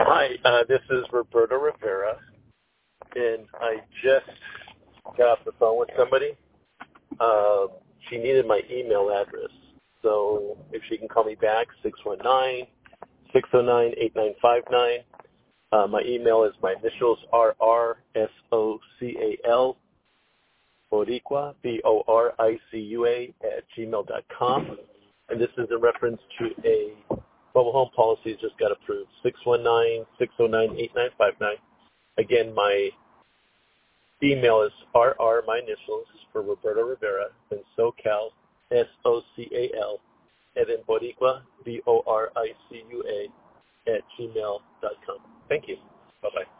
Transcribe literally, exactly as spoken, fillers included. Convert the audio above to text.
Hi, uh, this is Roberto Rivera, and I just got off the phone with somebody. Uh, she needed my email address, so if she can call me back, six one nine, six oh nine, eight nine five nine. Uh, my email is my initials, R R S O C A L, Boricua, B O R I C U A, at gmail dot com. And this is in reference to a mobile home policy just got approved, six one nine, six oh nine, eight nine five nine. Again, my email is R R, my initials, for Roberto Rivera, and SoCal, S O C A L, and then Boricua, B O R I C U A, at gmail dot com. Thank you. Bye-bye.